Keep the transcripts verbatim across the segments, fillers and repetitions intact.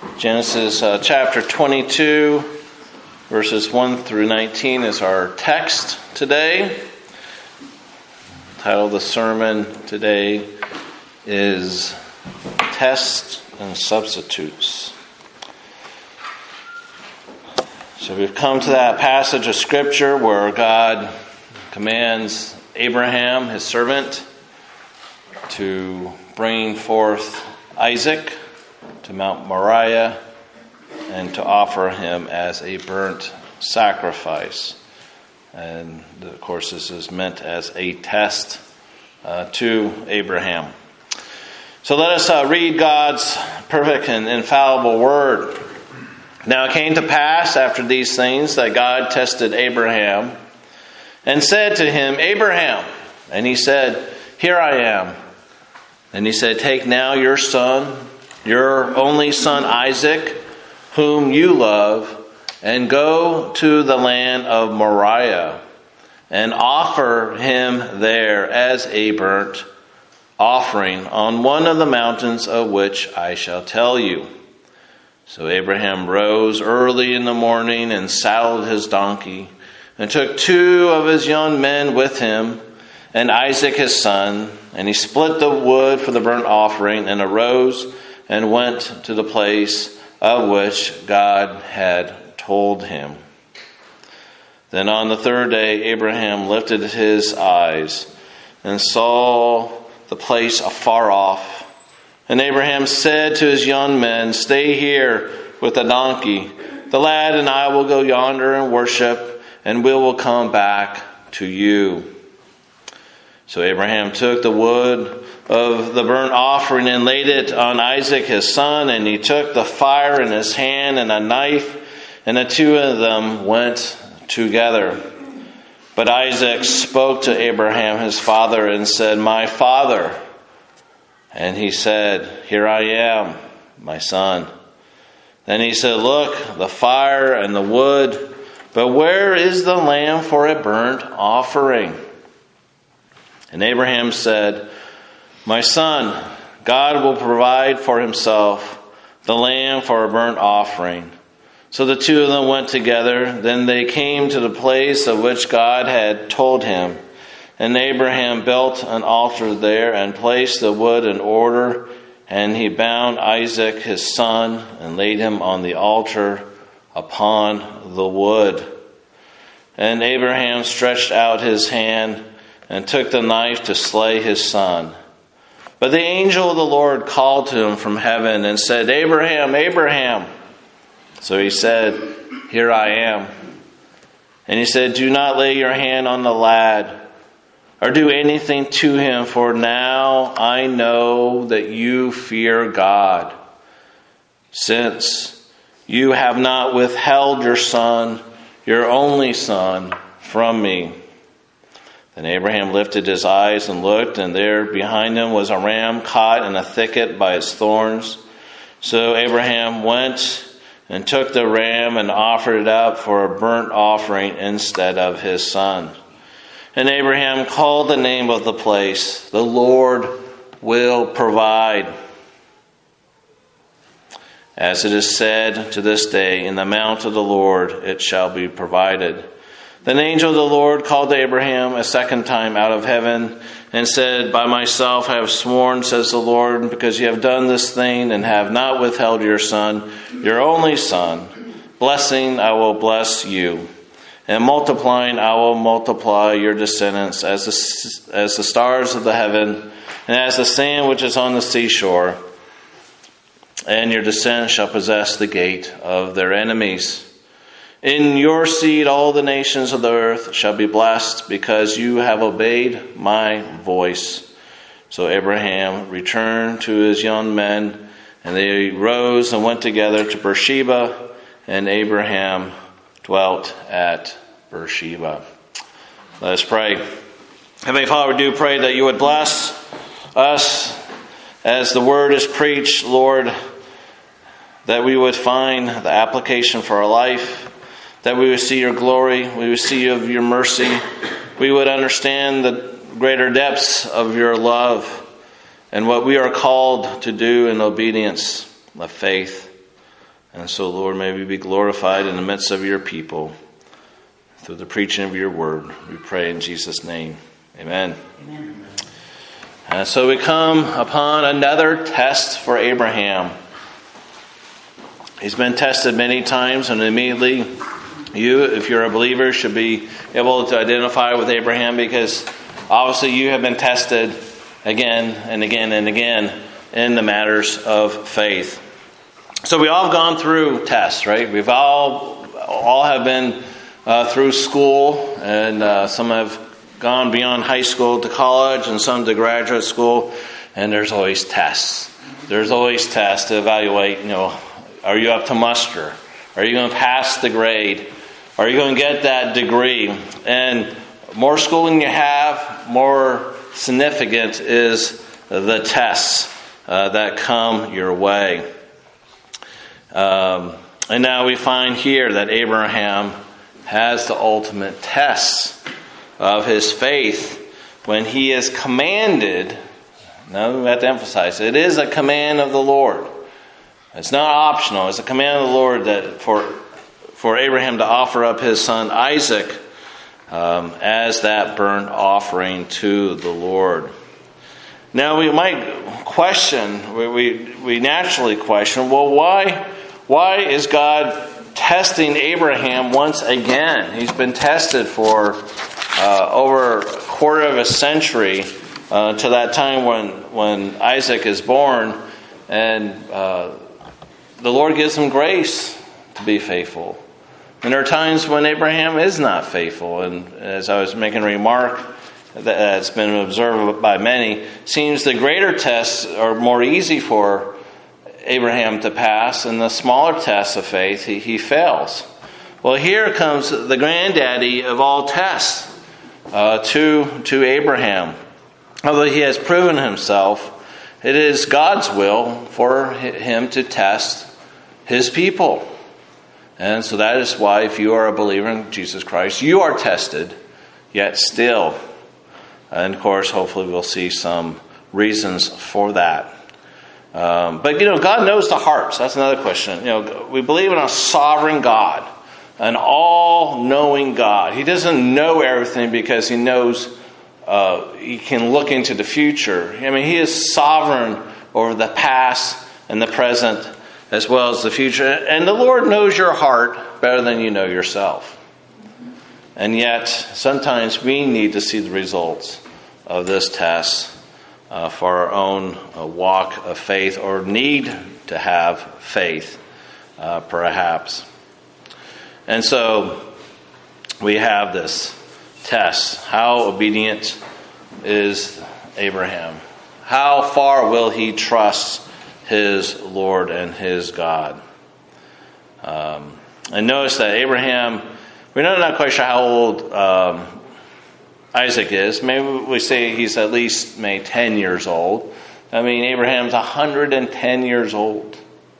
Genesis uh, chapter twenty-two, verses one through nineteen is our text today. The title of the sermon today is Tests and Substitutes. So we've come to that passage of Scripture where God commands Abraham, his servant, to bring forth Isaac to Mount Moriah and to offer him as a burnt sacrifice. And of course this is meant as a test uh, to Abraham. So let us uh, read God's perfect and infallible word. Now it came to pass after these things that God tested Abraham and said to him, Abraham. And he said, Here I am. And he said, Take now your son, your only son Isaac, whom you love, and go to the land of Moriah, and offer him there as a burnt offering on one of the mountains of which I shall tell you. So Abraham rose early in the morning and saddled his donkey, and took two of his young men with him, and Isaac his son, and he split the wood for the burnt offering, and arose and went to the place of which God had told him. Then on the third day Abraham lifted his eyes and saw the place afar off. And Abraham said to his young men, Stay here with the donkey. The lad and I will go yonder and worship, and we will come back to you. So Abraham took the wood of the burnt offering and laid it on Isaac his son, and he took the fire in his hand and a knife, and the two of them went together. But Isaac spoke to Abraham his father and said, My father. And he said, Here I am, my son. Then he said, Look, the fire and the wood, but where is the lamb for a burnt offering? And Abraham said, My son, God will provide for himself the lamb for a burnt offering. So the two of them went together. Then they came to the place of which God had told him. And Abraham built an altar there and placed the wood in order. And he bound Isaac his son and laid him on the altar upon the wood. And Abraham stretched out his hand and took the knife to slay his son. But the angel of the Lord called to him from heaven and said, Abraham, Abraham. So he said, Here I am. And he said, Do not lay your hand on the lad, or do anything to him, for now I know that you fear God, since you have not withheld your son, your only son, from me. Then Abraham lifted his eyes and looked, and there behind him was a ram caught in a thicket by its thorns. So Abraham went and took the ram and offered it up for a burnt offering instead of his son. And Abraham called the name of the place, The Lord Will Provide. As it is said to this day, In the mount of the Lord it shall be provided. Then the angel of the Lord called to Abraham a second time out of heaven and said, By myself I have sworn, says the Lord, because you have done this thing and have not withheld your son, your only son. Blessing I will bless you, and multiplying I will multiply your descendants as the, as the stars of the heaven and as the sand which is on the seashore. And your descendants shall possess the gate of their enemies. In your seed all the nations of the earth shall be blessed, because you have obeyed my voice. So Abraham returned to his young men, and they rose and went together to Beersheba, and Abraham dwelt at Beersheba. Let us pray. Heavenly Father, we do pray that you would bless us as the word is preached, Lord, that we would find the application for our life, that we would see your glory, we would see of your mercy, we would understand the greater depths of your love and what we are called to do in obedience of faith. And so, Lord, may we be glorified in the midst of your people through the preaching of your word. We pray in Jesus' name. Amen. Amen. And so we come upon another test for Abraham. He's been tested many times, and immediately you, if you're a believer, should be able to identify with Abraham, because obviously you have been tested again and again and again in the matters of faith. So we all have gone through tests, right? We've all all have been uh, through school, and uh, some have gone beyond high school to college, and some to graduate school. And there's always tests. There's always tests to evaluate. You know, are you up to muster? Are you going to pass the grade? Are you going to get that degree? And more schooling you have, more significant is the tests uh, that come your way. Um, and now we find here that Abraham has the ultimate test of his faith when he is commanded. Now we have to emphasize, it is a command of the Lord. It's not optional. It's a command of the Lord that for for Abraham to offer up his son Isaac um, as that burnt offering to the Lord. Now we might question, we we, we naturally question, well, why why is God testing Abraham once again? He's been tested for uh, over a quarter of a century uh, to that time when when Isaac is born, and uh, the Lord gives him grace to be faithful. And there are times when Abraham is not faithful. And as I was making a remark that's been observed by many, seems the greater tests are more easy for Abraham to pass, and the smaller tests of faith, he, he fails. Well, here comes the granddaddy of all tests uh, to, to Abraham. Although he has proven himself, it is God's will for him to test his people. And so that is why, if you are a believer in Jesus Christ, you are tested, yet still. And of course, hopefully we'll see some reasons for that. Um, but, you know, God knows the hearts. That's another question. You know, we believe in a sovereign God, an all-knowing God. He doesn't know everything because he knows uh, he can look into the future. I mean, he is sovereign over the past and the present as well as the future. And the Lord knows your heart better than you know yourself. And yet, sometimes we need to see the results of this test Uh, for our own uh, walk of faith, or need to have faith, uh, perhaps. And so we have this test. How obedient is Abraham? How far will he trust his Lord and his God? Um, and notice that Abraham, we're not quite sure how old um, Isaac is. Maybe we say he's at least maybe ten years old. I mean, Abraham's one hundred ten years old.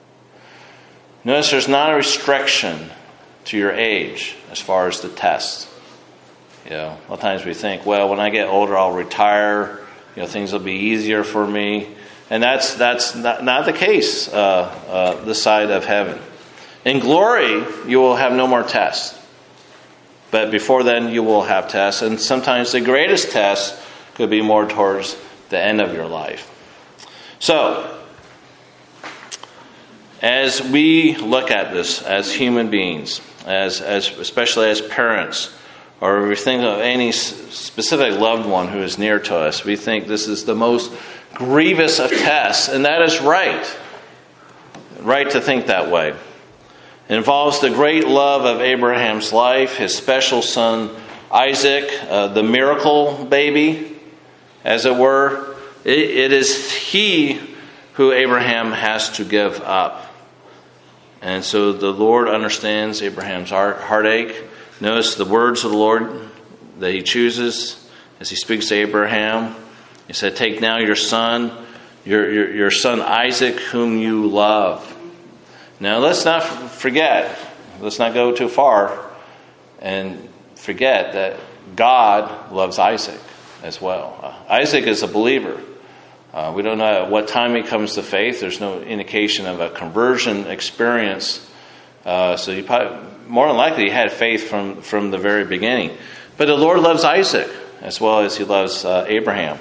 Notice there's not a restriction to your age as far as the test. You know, a lot of times we think, well, when I get older, I'll retire. You know, things will be easier for me. And that's that's not, not the case uh, uh, this side of heaven. In glory, you will have no more tests. But before then, you will have tests. And sometimes the greatest test could be more towards the end of your life. So, as we look at this as human beings, as, as especially as parents, or we think of any specific loved one who is near to us, we think this is the most grievous of tests. And that is right. Right to think that way. It involves the great love of Abraham's life, his special son Isaac, uh, the miracle baby, as it were. It, it is he who Abraham has to give up. And so the Lord understands Abraham's heart, heartache. Notice the words of the Lord that he chooses as he speaks to Abraham. He said, "Take now your son, your, your, your son Isaac, whom you love." Now, let's not forget, let's not go too far and forget that God loves Isaac as well. Uh, Isaac is a believer. Uh, we don't know at what time he comes to faith. There's no indication of a conversion experience Uh, so he probably, more than likely, he had faith from, from the very beginning. But the Lord loves Isaac as well as he loves uh, Abraham.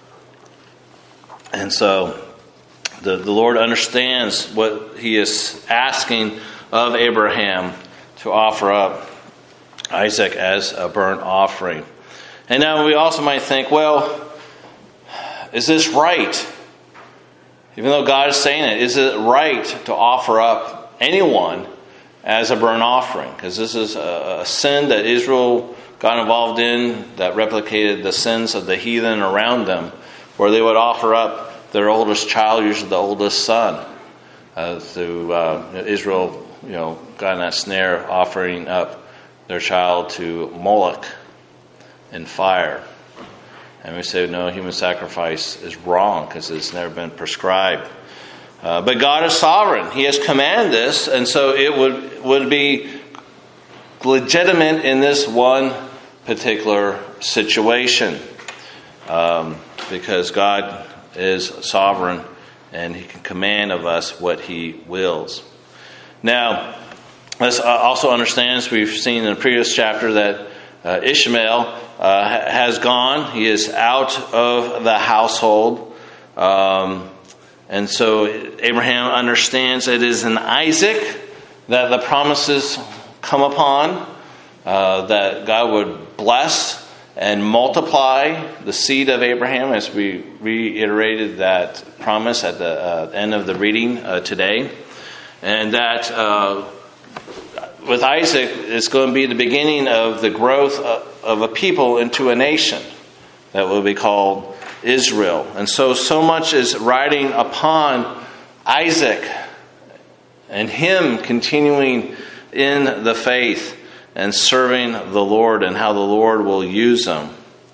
And so the, the Lord understands what he is asking of Abraham to offer up Isaac as a burnt offering. And now we also might think, well, is this right? Even though God is saying it, is it right to offer up anyone as a burnt offering? Because this is a, a sin that Israel got involved in that replicated the sins of the heathen around them, where they would offer up their oldest child, usually the oldest son. Uh, through uh, Israel, you know, got in that snare, offering up their child to Moloch in fire. And we say, no, human sacrifice is wrong because it's never been prescribed. Uh, but God is sovereign. He has commanded this, and so it would, would be legitimate in this one particular situation. Um, because God is sovereign and he can command of us what he wills. Now, let's also understand, as we've seen in the previous chapter, that uh, Ishmael uh, has gone. He is out of the household. Um, and so Abraham understands it is in Isaac that the promises come upon, uh, that God would bless and multiply the seed of Abraham, as we reiterated that promise at the uh, end of the reading uh, today. And that uh, with Isaac, it's going to be the beginning of the growth of a people into a nation that will be called Israel. And so, so much is riding upon Isaac and him continuing in the faith and serving the Lord, and how the Lord will use them.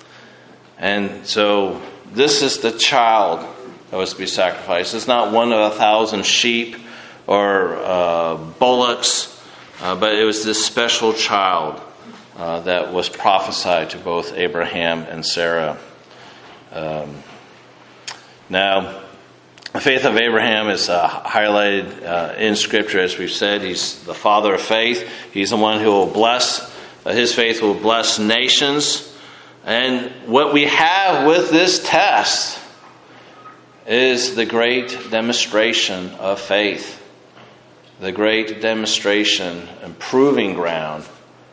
And so this is the child that was to be sacrificed. It's not one of a thousand sheep or uh, bullocks, uh, but it was this special child uh, that was prophesied to both Abraham and Sarah. Um, now, the faith of Abraham is uh, highlighted uh, in Scripture, as we've said. He's the father of faith. He's the one who will bless, uh, his faith will bless nations. And what we have with this test is the great demonstration of faith. The great demonstration and proving ground.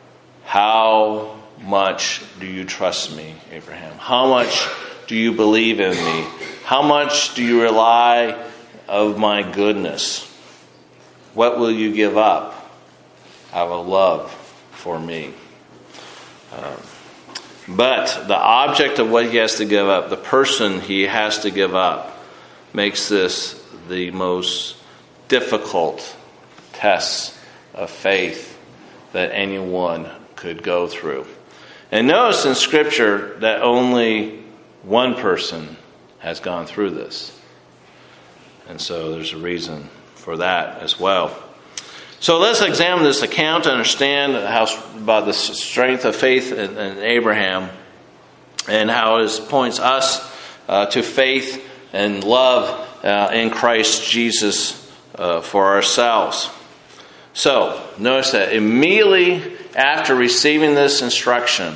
How much do you trust me, Abraham? How much do you believe in me? How much do you rely of my goodness? What will you give up out of love for me? Um, but the object of what he has to give up, the person he has to give up, makes this the most difficult test of faith that anyone could go through. And notice in Scripture that only one person has gone through this. And so there's a reason for that as well. So let's examine this account to understand how about the strength of faith in, in Abraham, and how it points us uh, to faith and love uh, in Christ Jesus uh, for ourselves. So notice that immediately after receiving this instruction,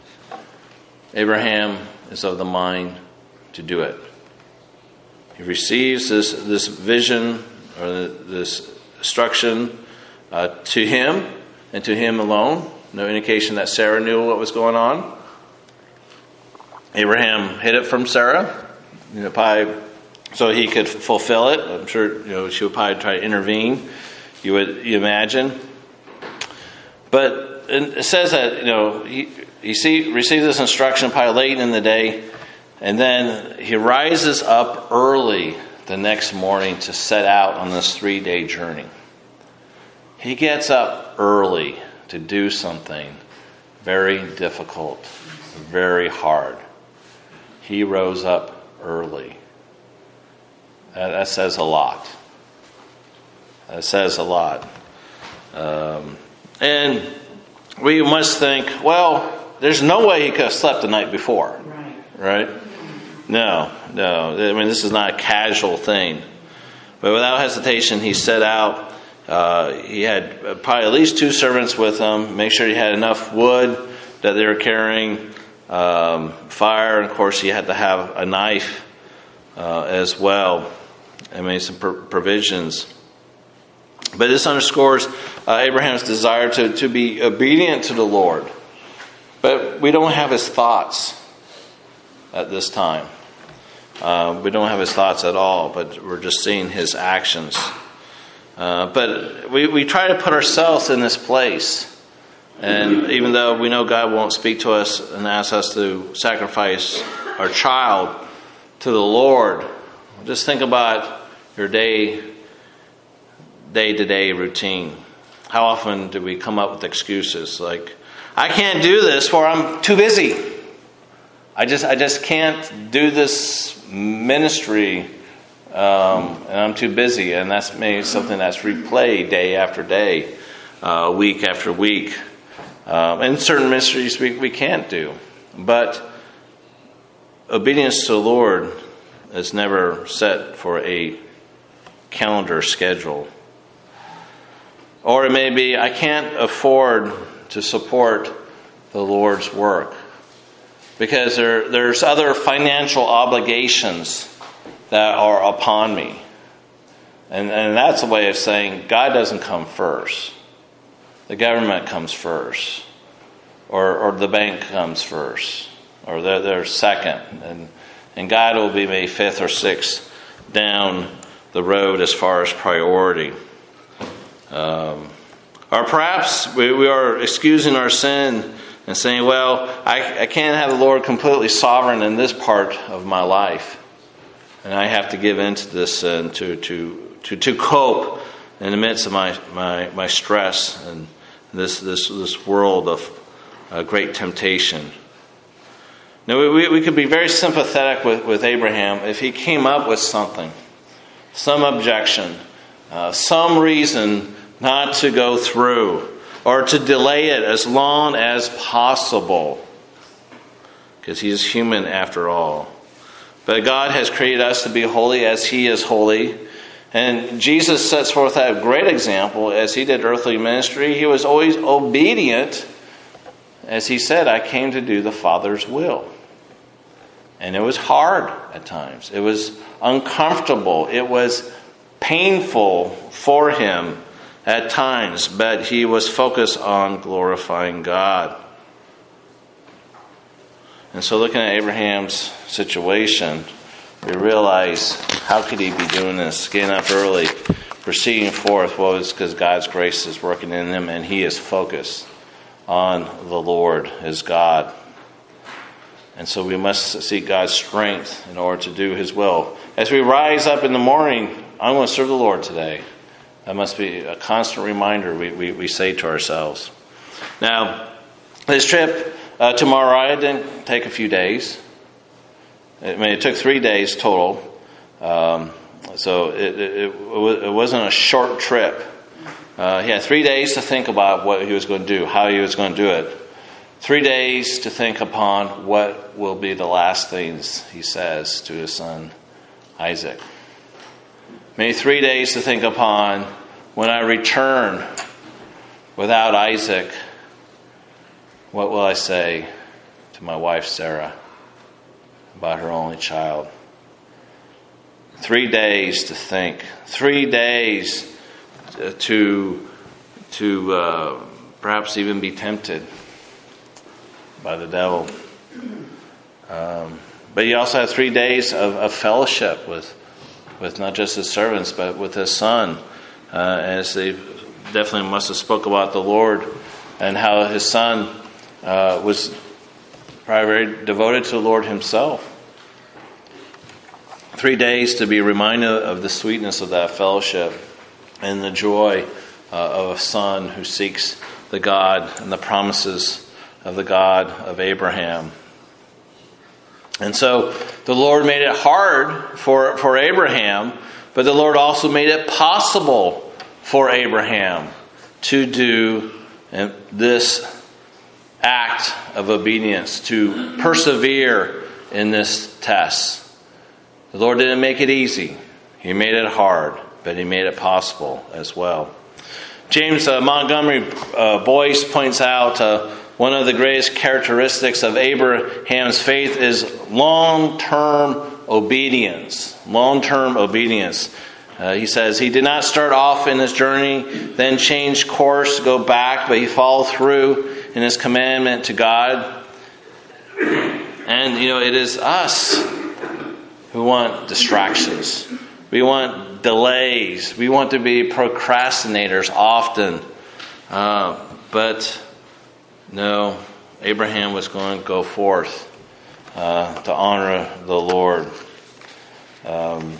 Abraham is of the mind to do it. He receives this this vision or this instruction uh, to him and to him alone. No indication that Sarah knew what was going on. Abraham hid it from Sarah, you know, probably so he could fulfill it. I'm sure you know she would probably try to intervene. You would you imagine, but it says that you know he he see, receives this instruction probably late in the day. And then he rises up early the next morning to set out on this three-day journey. He gets up early to do something very difficult, very hard. He rose up early. That, that says a lot. That says a lot. Um, and we must think, well, there's no way he could have slept the night before. Right? No, no. I mean, this is not a casual thing. But without hesitation, he set out Uh, he had probably at least two servants with him. Make sure he had enough wood that they were carrying, um, fire, and of course he had to have a knife uh, as well. I made some pr- provisions. But this underscores uh, Abraham's desire to, to be obedient to the Lord. But we don't have his thoughts at this time. Uh, we don't have his thoughts at all, but we're just seeing his actions. Uh, but we, we try to put ourselves in this place. And even though we know God won't speak to us and ask us to sacrifice our child to the Lord, just think about your day, day-to-day routine. How often do we come up with excuses like, I can't do this for I'm too busy. I just I just can't do this ministry. Um, and I'm too busy, and that's maybe something that's replayed day after day, uh, week after week. Um, and certain ministries we, we can't do. But obedience to the Lord is never set for a calendar schedule. Or it may be, I can't afford to support the Lord's work because there, there's other financial obligations that are upon me. And, and that's a way of saying God doesn't come first. The government comes first. Or, or the bank comes first. Or they're, they're second. And, and God will be maybe fifth or sixth down the road as far as priority. Um, or perhaps we, we are excusing our sin and saying, well, I, I can't have the Lord completely sovereign in this part of my life. And I have to give in to this sin to, to, to, to cope in the midst of my, my, my stress and this, this, this world of uh, great temptation. Now, we, we could be very sympathetic with, with Abraham if he came up with something, some objection, uh, some reason not to go through or to delay it as long as possible, because he is human after all. But God has created us to be holy as he is holy. And Jesus sets forth that great example as he did earthly ministry. He was always obedient. As he said, I came to do the Father's will. And it was hard at times. It was uncomfortable. It was painful for him at times. But he was focused on glorifying God. And so looking at Abraham's situation, we realize, how could he be doing this? Getting up early, proceeding forth. Well, it's because God's grace is working in him and he is focused on the Lord as God. And so we must seek God's strength in order to do his will. As we rise up in the morning, I'm going to serve the Lord today. That must be a constant reminder we, we, we say to ourselves. Now, this trip Uh, to Moriah didn't take a few days. I mean, it took three days total. Um, so it, it, it wasn't a short trip. Uh, he had three days to think about what he was going to do, how he was going to do it. Three days to think upon what will be the last things he says to his son Isaac. Maybe three days to think upon when I return without Isaac, what will I say to my wife Sarah about her only child? Three days to think. Three days to to uh, perhaps even be tempted by the devil. Um, but he also had three days of, of fellowship with with not just his servants but with his son, uh, as they definitely must have spoke about the Lord and how his son Uh, was probably very devoted to the Lord himself. Three days to be reminded of the sweetness of that fellowship and the joy uh, of a son who seeks the God and the promises of the God of Abraham. And so the Lord made it hard for, for Abraham, but the Lord also made it possible for Abraham to do this act of obedience, to persevere in this test. The Lord didn't make it easy. He made it hard, but he made it possible as well. James uh, Montgomery uh, Boyce points out uh, one of the greatest characteristics of Abraham's faith is long-term obedience. Long-term obedience. Uh, he says he did not start off in his journey, then change course, go back, but he followed through in his commandment to God. And, you know, it is us who want distractions. We want delays. We want to be procrastinators often. Uh, but no, Abraham was going to go forth uh, to honor the Lord. Um,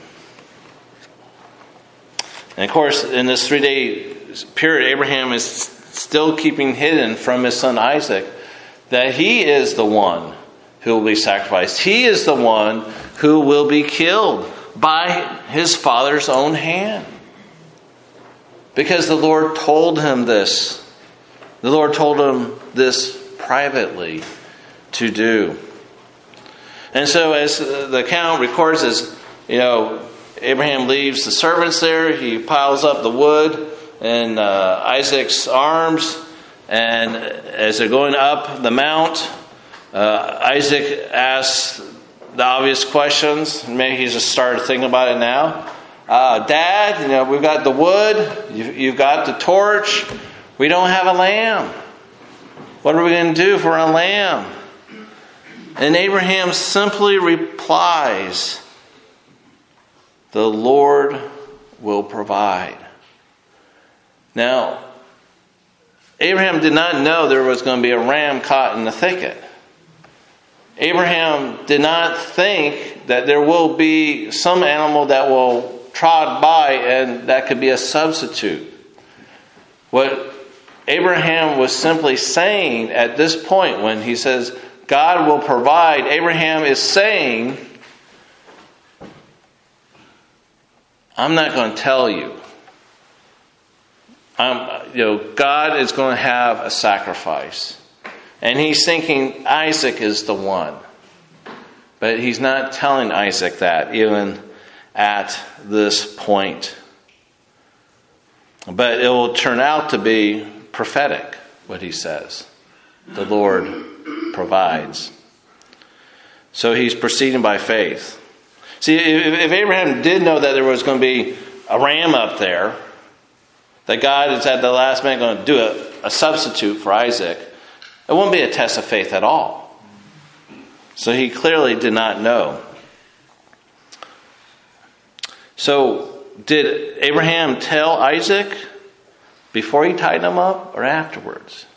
and of course, in this three-day period, Abraham is still keeping hidden from his son Isaac that he is the one who will be sacrificed. He is the one who will be killed by his father's own hand. Because the Lord told him this. The Lord told him this privately to do. And so as the account records, as you know, Abraham leaves the servants there. He piles up the wood in uh, Isaac's arms. And as they're going up the mount, uh, Isaac asks the obvious questions. Maybe he's just started thinking about it now. Uh, Dad, you know, we've got the wood. You've, you've got the torch. We don't have a lamb. What are we going to do for a lamb? And Abraham simply replies, the Lord will provide. Now, Abraham did not know there was going to be a ram caught in the thicket. Abraham did not think that there will be some animal that will trot by and that could be a substitute. What Abraham was simply saying at this point when he says, God will provide, Abraham is saying, I'm not going to tell you. I'm, you know, God is going to have a sacrifice. And he's thinking Isaac is the one. But he's not telling Isaac that even at this point. But it will turn out to be prophetic, what he says. The Lord provides. So he's proceeding by faith. See, if, if Abraham did know that there was going to be a ram up there, that God is at the last minute going to do a, a substitute for Isaac, it wouldn't be a test of faith at all. So he clearly did not know. So did Abraham tell Isaac before he tied him up or afterwards?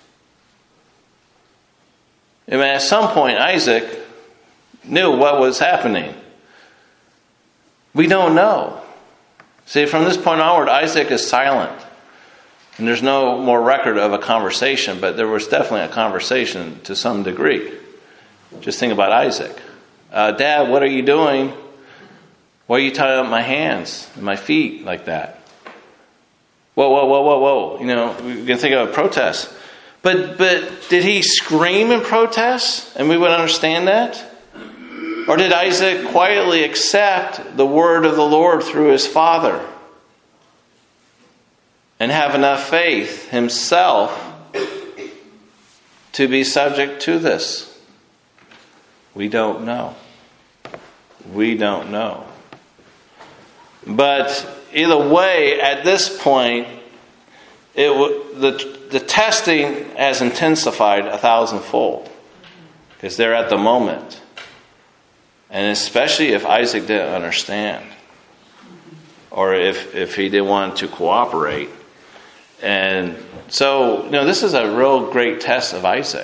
I mean, at some point Isaac knew what was happening. We don't know. See, from this point onward, Isaac is silent. And there's no more record of a conversation, but there was definitely a conversation to some degree. Just think about Isaac. Uh, Dad, what are you doing? Why are you tying up my hands and my feet like that? Whoa, whoa, whoa, whoa, whoa. You know, we can think of a protest. But, but did he scream in protest and we would understand that? Or did Isaac quietly accept the word of the Lord through his father? And have enough faith himself to be subject to this? We don't know. We don't know. But either way, at this point, it w- the, the testing has intensified a thousandfold. Because they're at the moment. And especially if Isaac didn't understand. Or if, if he didn't want to cooperate. And so, you know, this is a real great test of Isaac.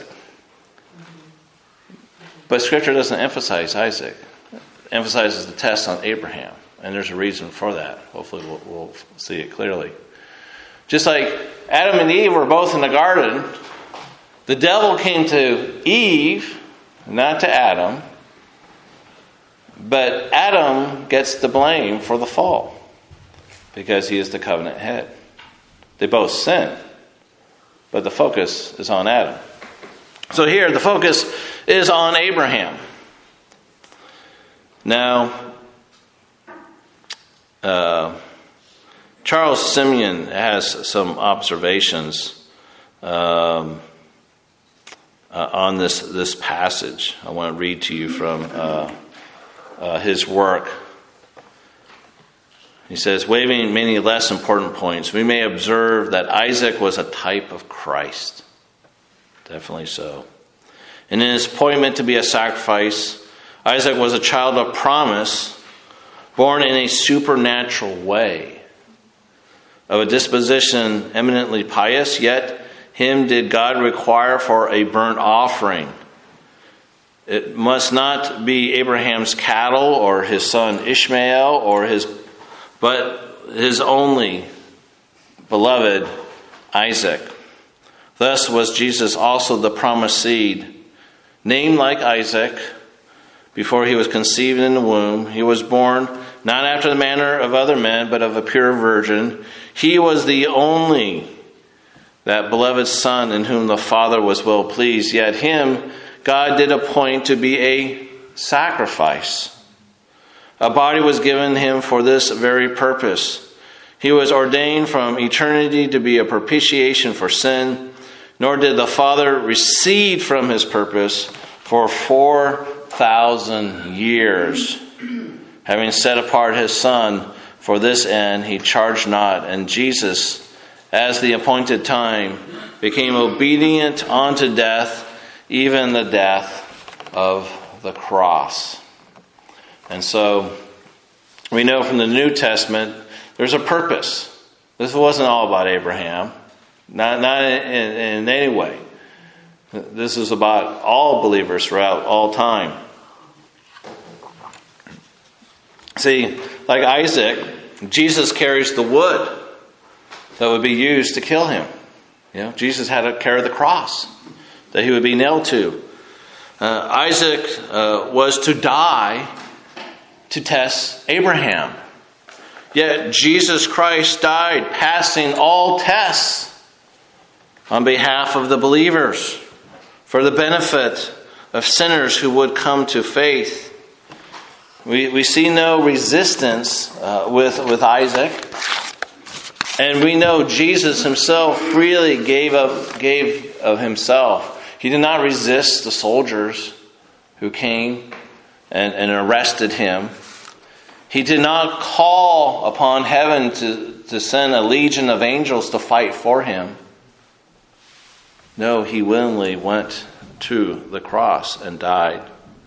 But Scripture doesn't emphasize Isaac. It emphasizes the test on Abraham. And there's a reason for that. Hopefully we'll, we'll see it clearly. Just like Adam and Eve were both in the garden, the devil came to Eve, not to Adam. But Adam gets the blame for the fall because he is the covenant head. They both sin, but the focus is on Adam. So here, the focus is on Abraham. Now, uh, Charles Simeon has some observations um, uh, on this, this passage. I want to read to you from uh, uh, his work. He says, waiving many less important points, we may observe that Isaac was a type of Christ. Definitely so. And in his appointment to be a sacrifice, Isaac was a child of promise, born in a supernatural way. Of a disposition eminently pious, yet him did God require for a burnt offering. It must not be Abraham's cattle or his son Ishmael or his, but his only beloved Isaac. Thus was Jesus also the promised seed, named like Isaac. Before he was conceived in the womb, he was born not after the manner of other men, but of a pure virgin. He was the only, that beloved Son in whom the Father was well pleased. Yet him God did appoint to be a sacrifice. A body was given him for this very purpose. He was ordained from eternity to be a propitiation for sin, nor did the Father recede from his purpose for four thousand years. Having set apart his Son for this end, he charged not. And Jesus, as the appointed time, became obedient unto death, even the death of the cross. And so we know from the New Testament there's a purpose. This wasn't all about Abraham, not, not in, in any way. This is about all believers throughout all time. See, like Isaac, Jesus carries the wood that would be used to kill him. You know, Jesus had to carry the cross that he would be nailed to. Uh, Isaac uh, was to die to test Abraham. Yet Jesus Christ died, passing all tests on behalf of the believers for the benefit of sinners who would come to faith. We we see no resistance uh, with, with Isaac. And we know Jesus himself freely gave up, gave of himself. He did not resist the soldiers who came and, and arrested him. He did not call upon heaven to, to send a legion of angels to fight for him. No, he willingly went to the cross and died.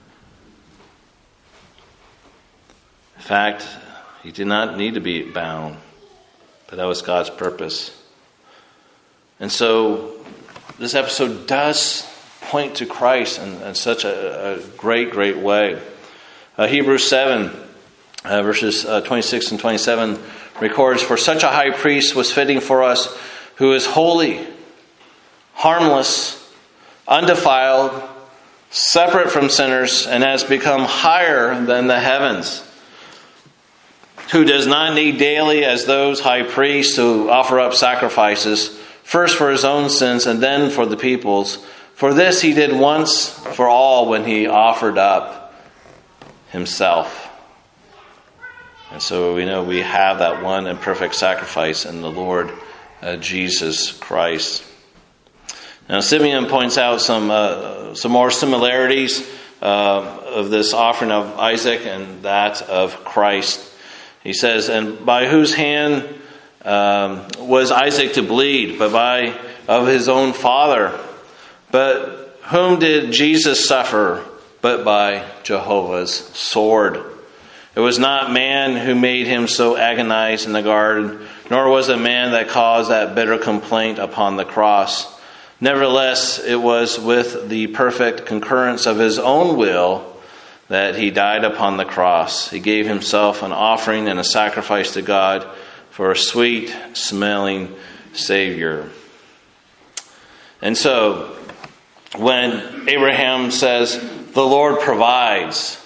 In fact, he did not need to be bound, but that was God's purpose. And so this episode does point to Christ in, in such a, a great, great way. Uh, Hebrews seven, uh, verses uh, twenty-six and twenty-seven records, "For such a high priest was fitting for us, who is holy, harmless, undefiled, separate from sinners, and has become higher than the heavens, who does not need daily as those high priests who offer up sacrifices, first for his own sins and then for the people's. For this he did once for all when he offered up himself." And so we know we have that one and perfect sacrifice in the Lord uh, Jesus Christ. Now Simeon points out some uh, some more similarities uh, of this offering of Isaac and that of Christ. He says, "And by whose hand um, was Isaac to bleed? But by of his own father. But whom did Jesus suffer? But by Jehovah's sword. It was not man who made him so agonize in the garden, nor was it man that caused that bitter complaint upon the cross. Nevertheless, it was with the perfect concurrence of his own will that he died upon the cross. He gave himself an offering and a sacrifice to God for a sweet-smelling Savior." And so, when Abraham says, "The Lord provides,"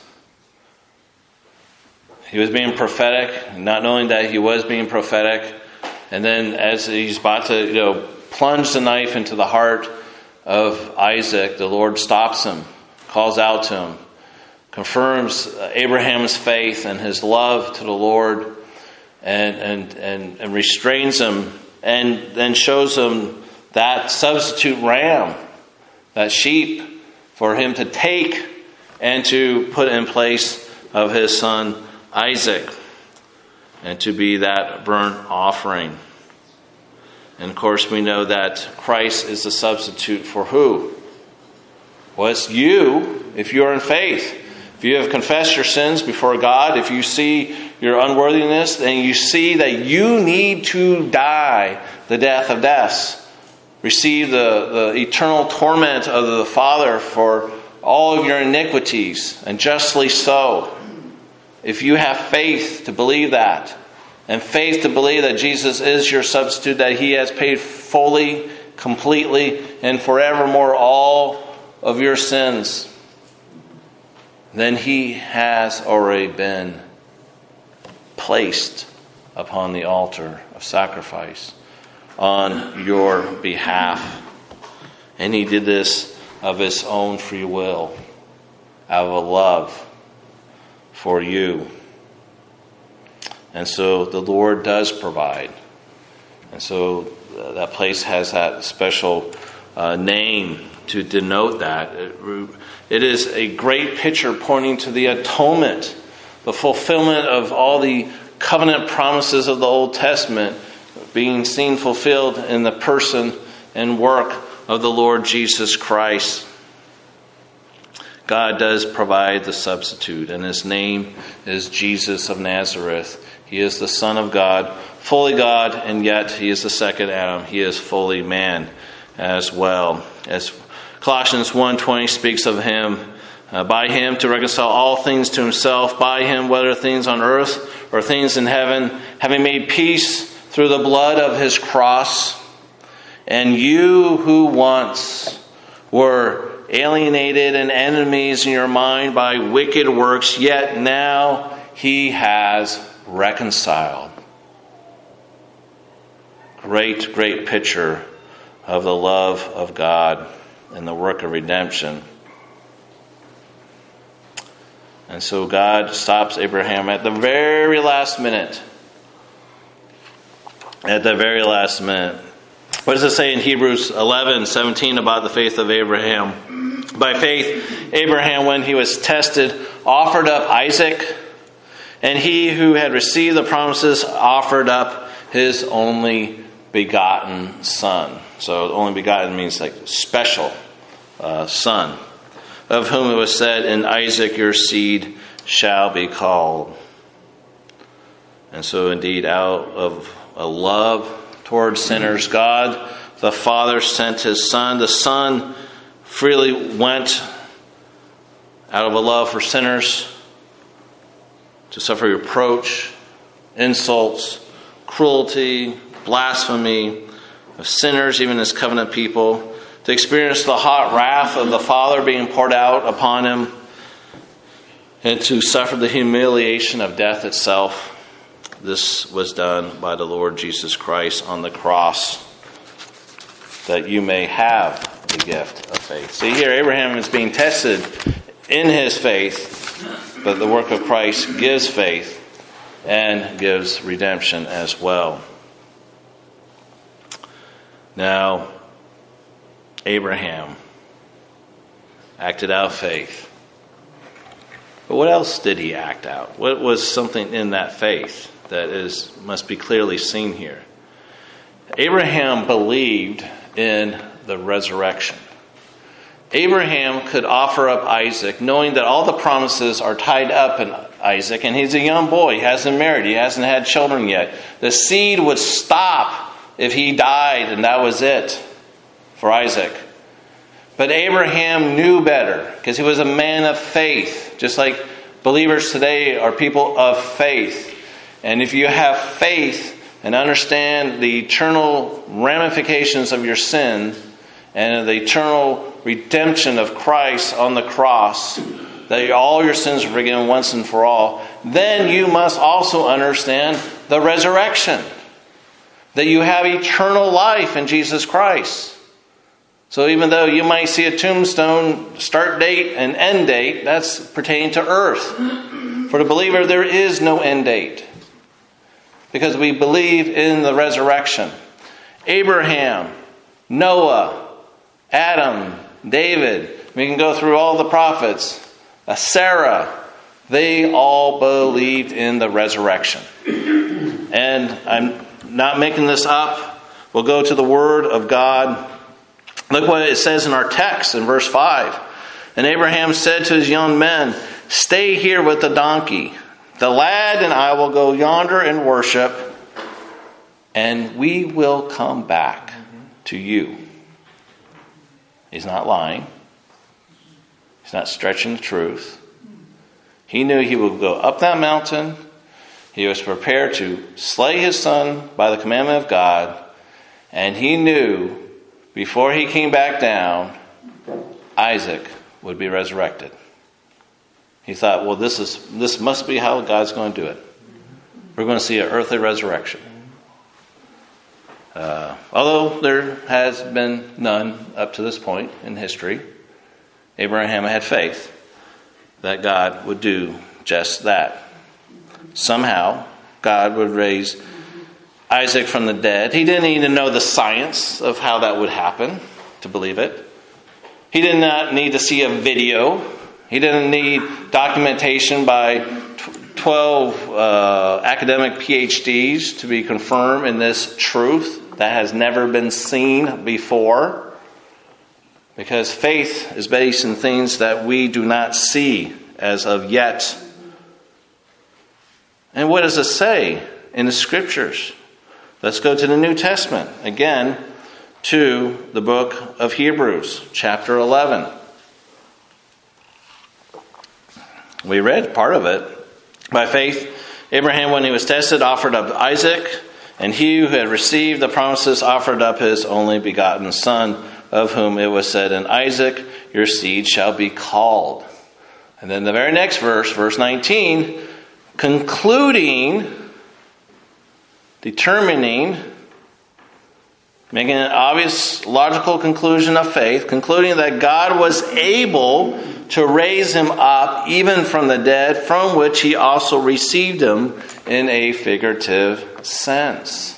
he was being prophetic, not knowing that he was being prophetic. And then as he's about to, you know, plunge the knife into the heart of Isaac, the Lord stops him, calls out to him, confirms Abraham's faith and his love to the Lord, and, and, and, and restrains him, and then shows him that substitute ram, that sheep, for him to take and to put in place of his son Isaac, and to be that burnt offering. And of course we know that Christ is the substitute for who? Well, it's you, if you are in faith. If you have confessed your sins before God, if you see your unworthiness, and you see that you need to die the death of deaths, receive the, the eternal torment of the Father for all of your iniquities, and justly so. If you have faith to believe that, and faith to believe that Jesus is your substitute, that He has paid fully, completely, and forevermore all of your sins, then He has already been placed upon the altar of sacrifice on your behalf. And He did this of His own free will, out of a love for you. And so the Lord does provide. And so uh, that place has that special uh, name to denote that. It, it is a great picture pointing to the atonement, the fulfillment of all the covenant promises of the Old Testament being seen fulfilled in the person and work of the Lord Jesus Christ. God does provide the substitute, and His name is Jesus of Nazareth. He is the Son of God, fully God, and yet He is the second Adam. He is fully man as well. As Colossians one twenty speaks of Him, uh, by Him to reconcile all things to Himself, by Him, whether things on earth or things in heaven, having made peace through the blood of His cross. And you who once were alienated and enemies in your mind by wicked works, yet now He has reconciled. Great, great picture of the love of God and the work of redemption. And so God stops Abraham at the very last minute. At the very last minute. What does it say in Hebrews eleven seventeen about the faith of Abraham? By faith, Abraham, when he was tested, offered up Isaac, and he who had received the promises offered up his only begotten son. So only begotten means like special uh, son, of whom it was said, in Isaac your seed shall be called. And so indeed, out of a love towards sinners, God the Father sent His Son. The Son freely went out of a love for sinners to suffer reproach, insults, cruelty, blasphemy of sinners, even His covenant people, to experience the hot wrath of the Father being poured out upon Him, and to suffer the humiliation of death itself. This was done by the Lord Jesus Christ on the cross, that you may have the gift of faith. See here, Abraham is being tested in his faith, but the work of Christ gives faith and gives redemption as well. Now, Abraham acted out faith. But what else did he act out? What was something in that faith that is must be clearly seen here? Abraham believed in the resurrection. Abraham could offer up Isaac, knowing that all the promises are tied up in Isaac, and he's a young boy. He hasn't married. He hasn't had children yet. The seed would stop if he died, and that was it for Isaac. But Abraham knew better, because he was a man of faith, just like believers today are people of faith. And if you have faith and understand the eternal ramifications of your sin and the eternal redemption of Christ on the cross, that all your sins are forgiven once and for all, then you must also understand the resurrection, that you have eternal life in Jesus Christ. So even though you might see a tombstone start date and end date, that's pertaining to earth. For the believer, there is no end date. because we believe in the resurrection. Abraham, Noah, Adam, David, we can go through all the prophets, uh, Sarah, they all believed in the resurrection. And I'm not making this up. We'll go to the Word of God. Look what it says in our text in verse five. And Abraham said to his young men, "Stay here with the donkey. The lad and I will go yonder and worship, and we will come back to you." He's not lying. He's not stretching the truth. He knew he would go up that mountain. He was prepared to slay his son by the commandment of God. And he knew before he came back down, Isaac would be resurrected. He thought, well, this is this must be how God's going to do it. We're going to see an earthly resurrection. Uh, although there has been none up to this point in history, Abraham had faith that God would do just that. Somehow, God would raise Isaac from the dead. He didn't even know the science of how that would happen to believe it. He did not need to see a video. He didn't need documentation by twelve uh, academic P H Ds to be confirmed in this truth that has never been seen before. Because faith is based in things that we do not see as of yet. And what does it say in the Scriptures? Let's go to the New Testament. Again, to the book of Hebrews, chapter eleven. We read part of it. By faith, Abraham, when he was tested, offered up Isaac, and he who had received the promises offered up his only begotten son, of whom it was said, "In Isaac your seed shall be called." And then the very next verse, verse nineteen, concluding, determining, making an obvious logical conclusion of faith, concluding that God was able to raise him up even from the dead, from which he also received him in a figurative sense.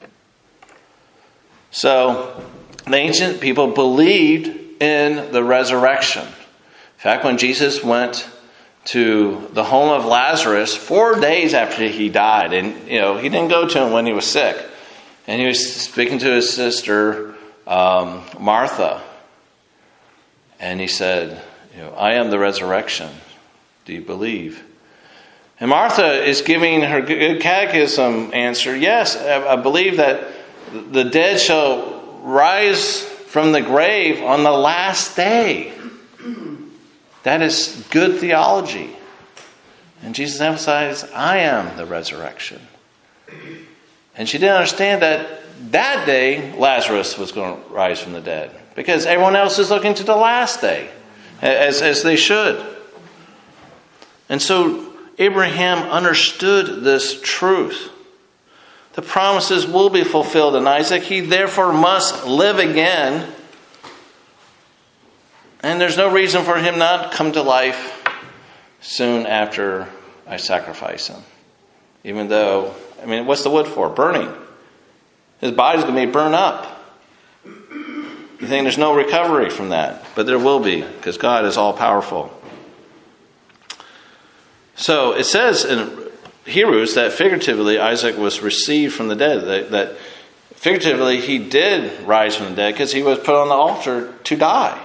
So, the ancient people believed in the resurrection. In fact, when Jesus went to the home of Lazarus four days after he died, and you know he didn't go to him when he was sick, and he was speaking to his sister um, Martha, and he said, "You know, I am the resurrection. Do you believe?" And Martha is giving her good catechism answer. Yes, I believe that the dead shall rise from the grave on the last day. That is good theology. And Jesus emphasized, I am the resurrection. And she didn't understand that that day Lazarus was going to rise from the dead, because everyone else is looking to the last day, as, as they should. And so Abraham understood this truth. The promises will be fulfilled in Isaac. He therefore must live again. And there's no reason for him not to come to life soon after I sacrifice him. Even though, I mean, what's the wood for? Burning. His body's going to be burned up. You think there's no recovery from that? But there will be, because God is all powerful. So it says in Hebrews that figuratively Isaac was received from the dead. That, that figuratively he did rise from the dead because he was put on the altar to die.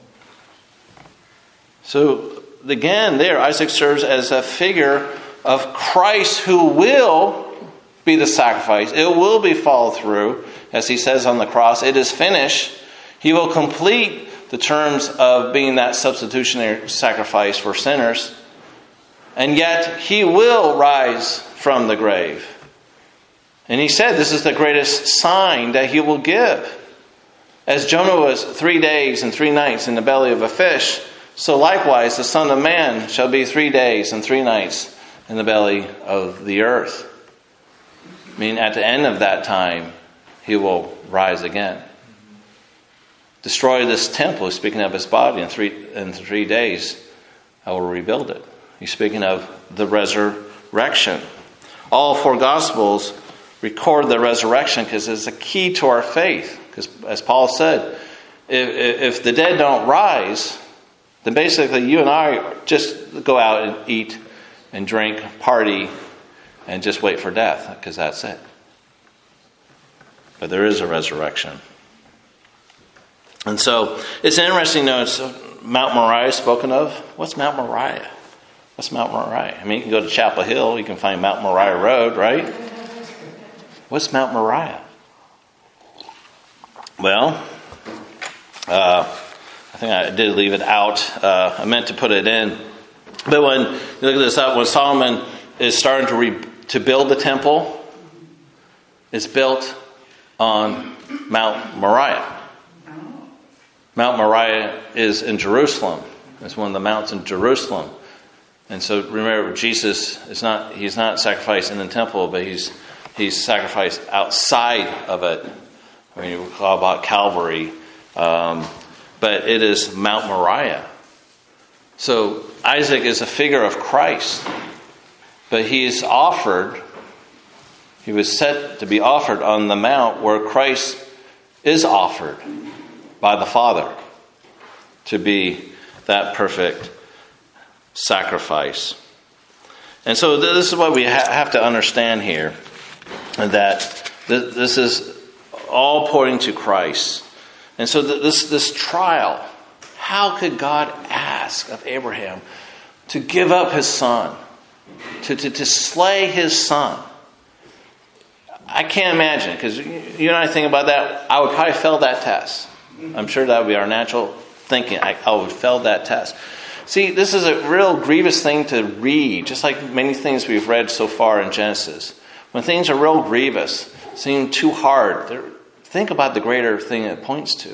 So again, there Isaac serves as a figure of Christ who will be the sacrifice. It will be followed through, as he says on the cross, it is finished. He will complete the terms of being that substitutionary sacrifice for sinners. And yet he will rise from the grave. And he said this is the greatest sign that he will give. As Jonah was three days and three nights in the belly of a fish, so likewise the Son of Man shall be three days and three nights in the belly of the earth. I mean, at the end of that time, he will rise again. Destroy this temple, speaking of his body, in three, in three days I will rebuild it. He's speaking of the resurrection. All four Gospels record the resurrection because it's a key to our faith. Because as Paul said, if, if the dead don't rise, then basically you and I just go out and eat and drink, party, and just wait for death, because that's it. But there is a resurrection. And so it's interesting to notice Mount Moriah is spoken of. What's Mount Moriah? What's Mount Moriah? I mean, you can go to Chapel Hill, you can find Mount Moriah Road, right? What's Mount Moriah? Well, uh, I think I did leave it out. Uh, I meant to put it in. But when you look at this up, when Solomon is starting to re, to build the temple, it's built on Mount Moriah. Mount Moriah is in Jerusalem. It's one of the mountains in Jerusalem. And so remember, Jesus is not he's not sacrificed in the temple, but he's he's sacrificed outside of it. I mean, we call about Calvary. Um, but it is Mount Moriah. So Isaac is a figure of Christ, but he is offered, he was set to be offered on the mount where Christ is offered by the Father to be that perfect sacrifice. And so this is what we ha- have to understand here, that th- this is all pointing to Christ. And so th- this this trial, how could God ask of Abraham to give up his son, to, to, to slay his son? I can't imagine, because you and I think about that, I would probably fail that test. I'm sure that would be our natural thinking. I, I would fail that test. See, this is a real grievous thing to read, just like many things we've read so far in Genesis. When things are real grievous, seem too hard, think about the greater thing it points to.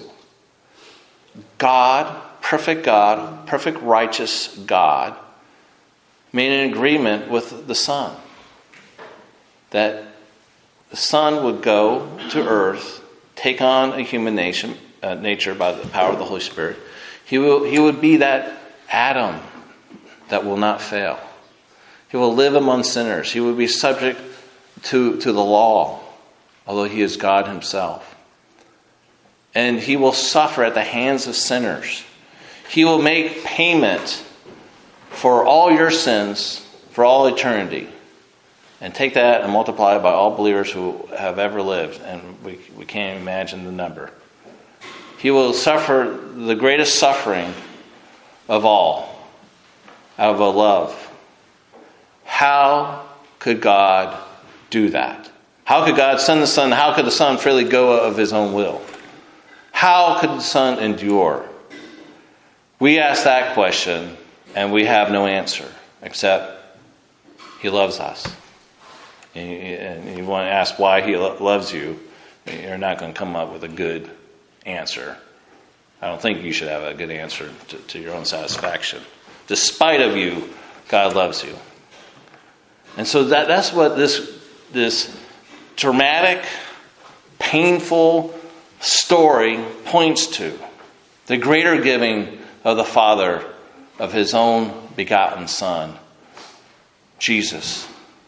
God, perfect God, perfect righteous God, made an agreement with the Son that the Son would go to earth, take on a human nation, uh, nature by the power of the Holy Spirit. He will, he would be that Adam that will not fail. He will live among sinners. He will be subject to, to the law, although he is God himself. And he will suffer at the hands of sinners. He will make payment for all your sins for all eternity. And take that and multiply it by all believers who have ever lived. And we, we can't imagine the number. He will suffer the greatest suffering of all out of a love. How could God do that? How could God send the Son? How could the Son freely go of his own will? How could the Son endure? We ask that question and we have no answer except he loves us. And you want to ask why he loves you, you're not going to come up with a good answer. I don't think you should have a good answer to, to your own satisfaction. Despite of you, God loves you. And so that, that's what this, this dramatic, painful story points to. The greater giving of the Father of his own begotten Son, Jesus.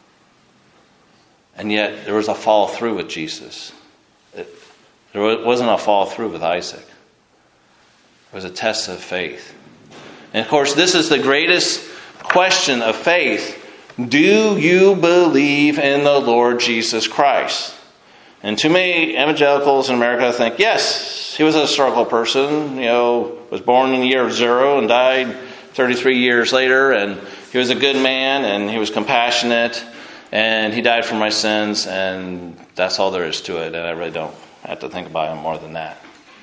And yet there was a fall through with Jesus. It, there wasn't a fall through with Isaac. It was a test of faith. And of course, this is the greatest question of faith. Do you believe in the Lord Jesus Christ? And too many evangelicals in America think, yes, he was a historical person, you know, was born in the year of zero and died thirty-three years later, and he was a good man, and he was compassionate, and he died for my sins, and that's all there is to it, and I really don't have to think about him more than that.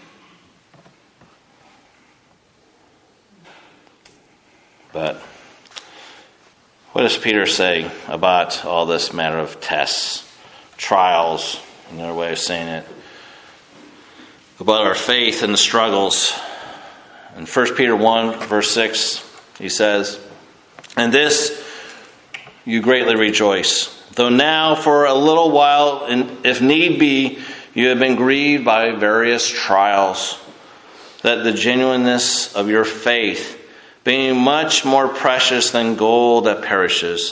But what does Peter say about all this matter of tests, trials, another way of saying it, about our faith and the struggles? In First Peter one, verse six, he says, "And this you greatly rejoice, though now for a little while, if need be, you have been grieved by various trials, that the genuineness of your faith, being much more precious than gold that perishes,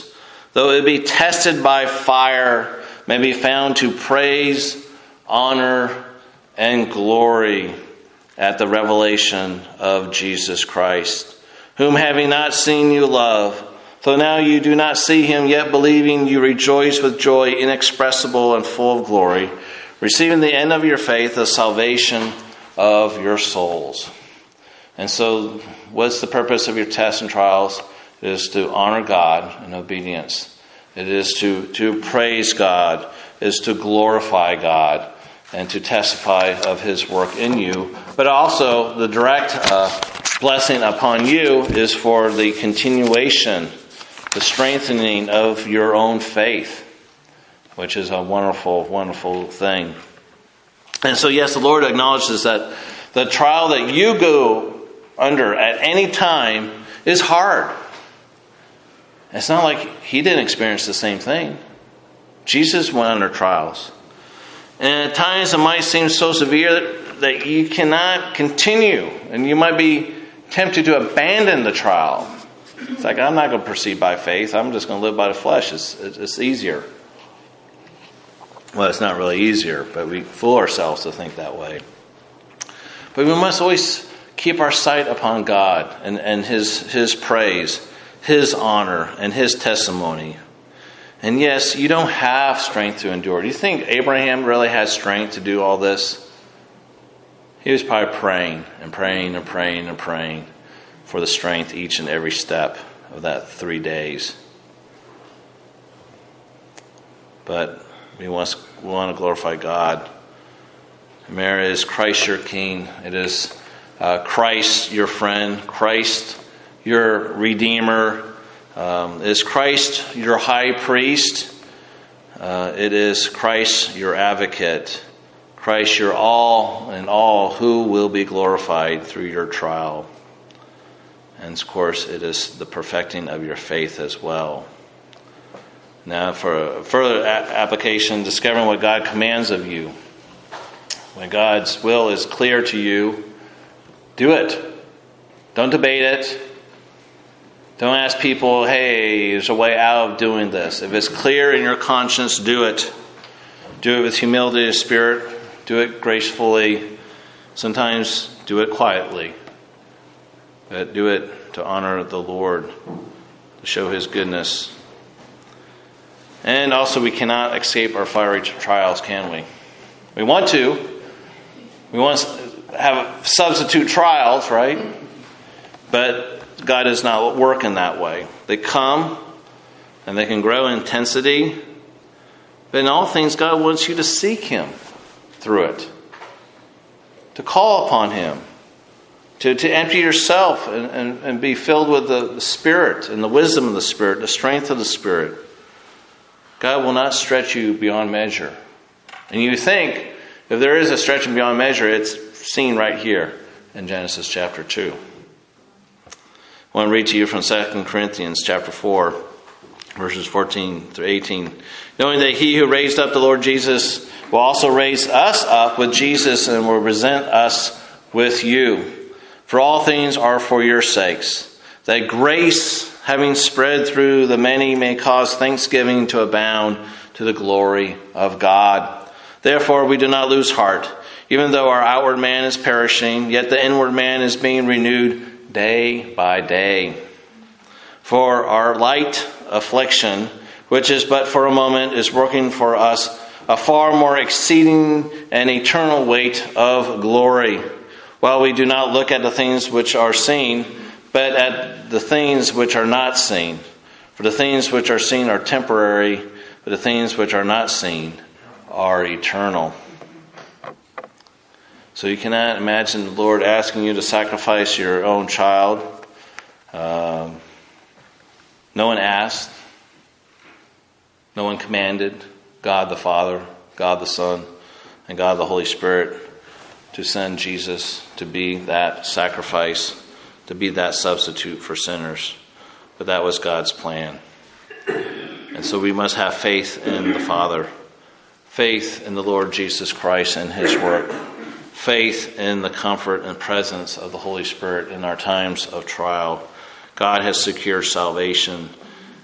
though it be tested by fire, may be found to praise, honor, and glory at the revelation of Jesus Christ, whom having not seen you love, though now you do not see him, yet believing you rejoice with joy inexpressible and full of glory, receiving the end of your faith, the salvation of your souls. And so, what's the purpose of your tests and trials? It is to honor God in obedience. It is to, to praise God. It is to glorify God and to testify of his work in you. But also, the direct uh, blessing upon you is for the continuation, the strengthening of your own faith, which is a wonderful, wonderful thing. And so, yes, the Lord acknowledges that the trial that you go under at any time is hard. It's not like he didn't experience the same thing. Jesus went under trials. And at times it might seem so severe that you cannot continue. And you might be tempted to abandon the trial. It's like, I'm not going to proceed by faith. I'm just going to live by the flesh. It's, it's easier. Well, it's not really easier, but we fool ourselves to think that way. But we must always keep our sight upon God and, and his, his praise, his honor, and his testimony. And yes, you don't have strength to endure. Do you think Abraham really had strength to do all this? He was probably praying and praying and praying and praying for the strength each and every step of that three days. But we want, we want to glorify God. Mary, is Christ your King. It is uh, Christ your friend. Christ your Redeemer. Um, it is Christ your High Priest. Uh, it is Christ your Advocate. Christ your all and all who will be glorified through your trial. And of course, it is the perfecting of your faith as well. Now, for a further a- application, discovering what God commands of you. When God's will is clear to you, do it. Don't debate it. Don't ask people, hey, there's a way out of doing this. If it's clear in your conscience, do it. Do it with humility of spirit. Do it gracefully. Sometimes do it quietly. But do it to honor the Lord, to show his goodness. And also, we cannot escape our fiery trials, can we? We want to. We want to have substitute trials, right? But God does not work in that way. They come and they can grow in intensity. But in all things, God wants you to seek him through it. To call upon him. To, to empty yourself and, and, and be filled with the, the Spirit and the wisdom of the Spirit, the strength of the Spirit. God will not stretch you beyond measure. And you think, if there is a stretching beyond measure, it's seen right here in Genesis chapter two. I want to read to you from Second Corinthians chapter four, verses fourteen through eighteen. Knowing that he who raised up the Lord Jesus will also raise us up with Jesus and will present us with you. For all things are for your sakes, that grace, having spread through the many, may cause thanksgiving to abound to the glory of God. Therefore we do not lose heart, even though our outward man is perishing, yet the inward man is being renewed day by day. For our light affliction, which is but for a moment, is working for us a far more exceeding and eternal weight of glory, while we do not look at the things which are seen, but at the things which are not seen. For the things which are seen are temporary, but the things which are not seen are eternal. So you cannot imagine the Lord asking you to sacrifice your own child. Um, no one asked. No one commanded God the Father, God the Son, and God the Holy Spirit to send Jesus to be that sacrifice, to be that substitute for sinners. But that was God's plan. And so we must have faith in the Father, faith in the Lord Jesus Christ and his work, faith in the comfort and presence of the Holy Spirit in our times of trial. God has secured salvation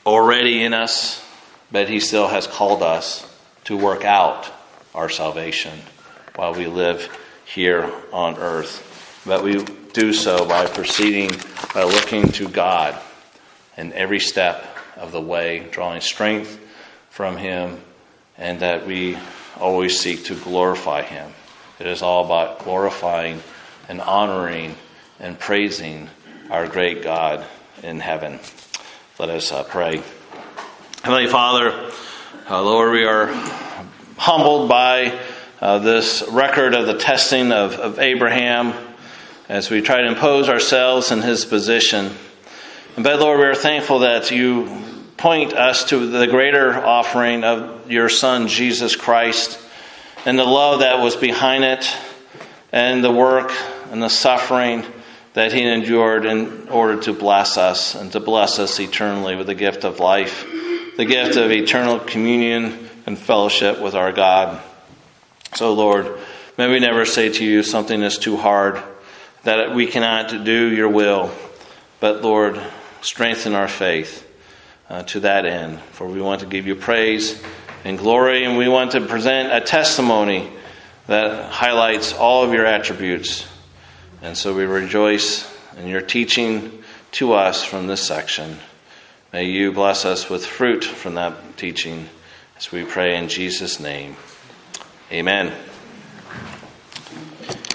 already in us, but he still has called us to work out our salvation while we live here on earth. But we do so by proceeding, by looking to God in every step of the way, drawing strength from him, and that we always seek to glorify him. It is all about glorifying and honoring and praising our great God in heaven. Let us uh, pray. Heavenly Father, uh, Lord, we are humbled by uh, this record of the testing of, of Abraham as we try to impose ourselves in his position. And but Lord, we are thankful that you point us to the greater offering of your Son, Jesus Christ, and the love that was behind it, and the work and the suffering that he endured in order to bless us and to bless us eternally with the gift of life, the gift of eternal communion and fellowship with our God. So, Lord, may we never say to you something is too hard, that we cannot do your will, but, Lord, strengthen our faith uh, to that end. For we want to give you praise and glory, and we want to present a testimony that highlights all of your attributes. And so we rejoice in your teaching to us from this section. May you bless us with fruit from that teaching as we pray in Jesus' name. Amen.